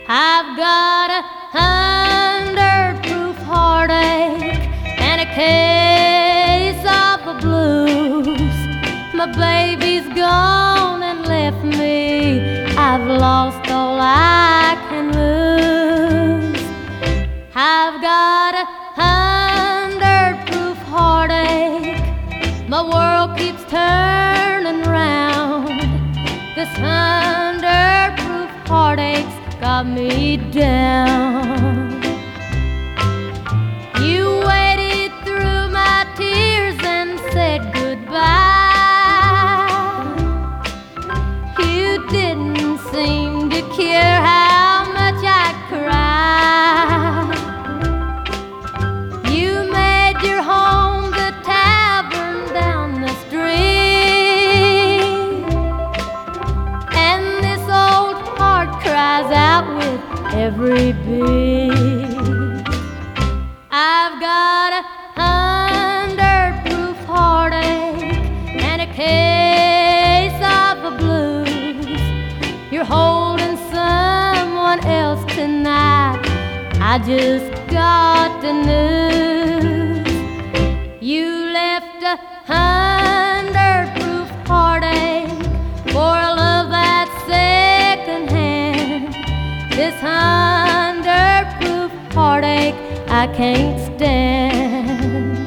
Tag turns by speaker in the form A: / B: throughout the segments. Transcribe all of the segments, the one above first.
A: I've got 100 proof heartache and a case of the blues. My baby's gone and left me. I've lost all I can lose. I've got 100 proof heartache. My world keeps turning round. This 100 proof heartache's got me down. You waded through my tears and said goodbye. You didn't seem to care how much I cried. You made your home the tavern down the street, and this old heart cries out with every beat. I've got 100 proof heartache and a case of the blues. You're holding someone else tonight, I just got the news. You left 100 proof heartache for a love that's second hand. This 100 proof heartache I can't stand.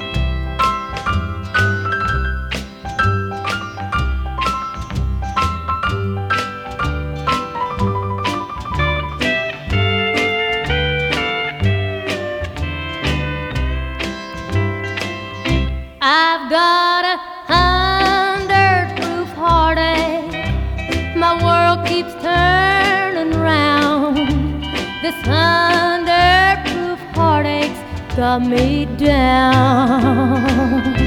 A: I've got 100 proof heartache. My world keeps turning round. This 100 proof heartache's got me down.